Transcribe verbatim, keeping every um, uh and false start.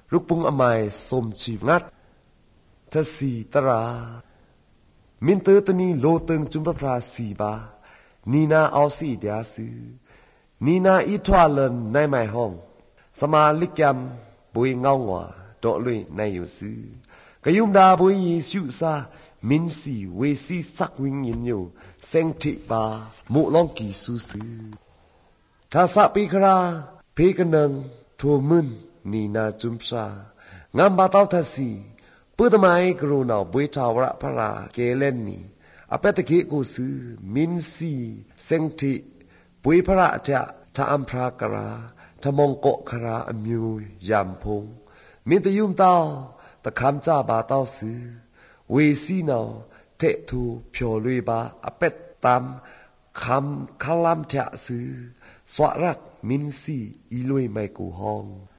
รุกปุงอมัยสมชีวงัดทศีตรามินเตอร์ตนีโลตึงจุมพระพราสีบานีนาเอาสีเดียสือนีนาอีทวาเลนในไม่ห้องสมาลิกยมบุยเงาหัวโดลุยในอยู่ซื้อกยุมดาบุยยิสุซามินสีเวซีสักวิงยินอยู่เซงทิบามุลองกีสูซือถ้าสัปีคราเพกันนังทัวมึนนีนาจุมชางามบาตาวทัสีปื้ดไม้กรูนาวบุยทาวระพระเกเลนนีอเปตกิกูซือมินสีเซงทิปุยพระเจทาอัมพรากราทมงโกคราอมิวยามพงมิตยุมตาวตะคำจ้าบาตาวซือเวซีนาวเททูเพียวลุยบาอเปตตามคำคลามเทะซือสวรักมินสีอีลุยไม่กูห้อง